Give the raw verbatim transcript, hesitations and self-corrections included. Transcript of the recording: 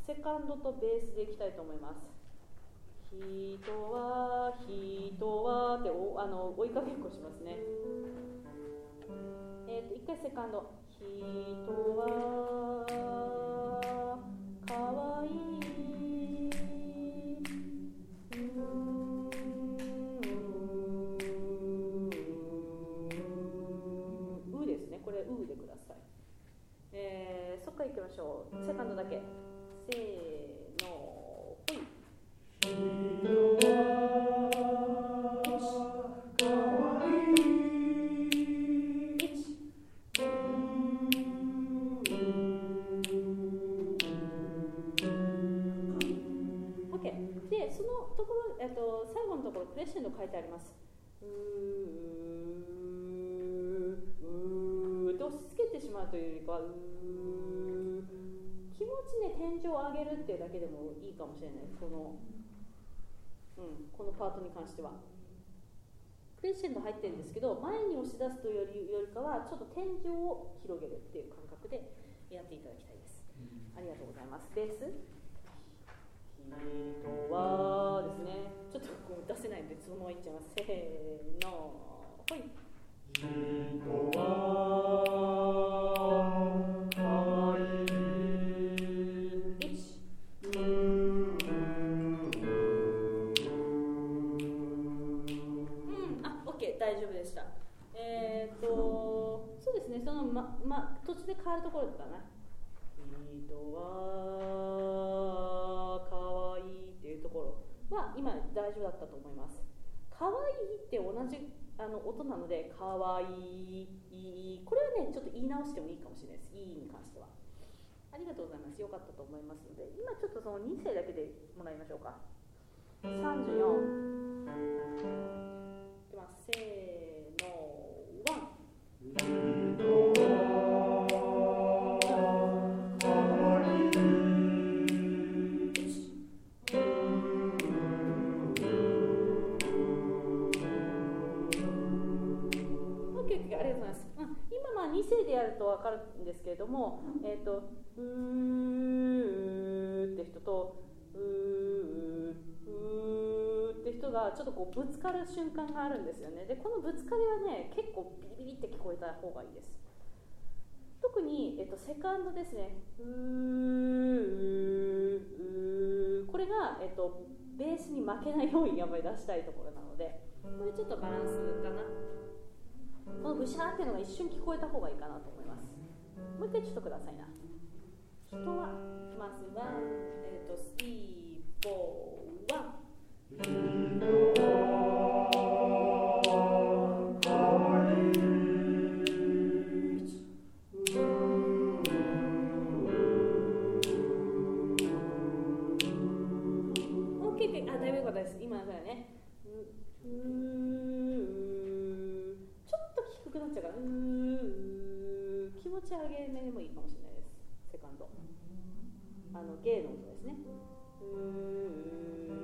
セカンドとベースでいきたいと思います。人は人はっておあの追いかけっこしますね。えっと一回セカンド。人はかわいい。うですね。これうでください。えー、そっからいきましょう。セカンドだけ。せーの、ほい。人はかわいい。で、そのところ、えっと、最後のところクレッシェンド書いてあります。うーうーって押し付けてしまうというよりかはうー気持ちね、天井を上げるっていうだけでもいいかもしれない。この、うん、このパートに関してはクレッシェンド入ってるんですけど、前に押し出すというより、よりかはちょっと天井を広げるっていう感覚でやっていただきたいです。ありがとうございます。ベース人はですね、ちょっとこう出せないのでそのままいっちゃいます。せーの、ほい。人はかわいい。いち、うん、あ、OK、大丈夫でした。えーっと、そうですね、そのま、ま、途中で変わるところかな。人はかわいいっていうところは今大丈夫だったと思います。かわいいって同じあの音なので、かわいい、これはねちょっと言い直してもいいかもしれないです。いいに関しては。ありがとうございます。よかったと思いますので、今ちょっとそのに声だけでもらいましょうか。さんじゅうよんいきます。せーの、ワン。に声でやると分かるんですけれども、えーと、うーって人とうーうーって人がちょっとこうぶつかる瞬間があるんですよね。で、このぶつかりはね、結構ビリビリって聞こえた方がいいです。特に、えーと、セカンドですね。うーうーこれが、えーと、ベースに負けないようにやっぱり出したいところなので、これちょっとバランスかな。このブシャーっていうのが一瞬聞こえた方がいいかなと思います。もう一回ちょっとくださいな。人はいきますが、えっと、スリー、フォー、ワン。人はかわいい。オッケー、あ、だいぶよかったです。今だからね。低くなっちゃうから、うー気持ち上げ目でもいいかもしれないです。セカンドあのゲイの音ですね。うー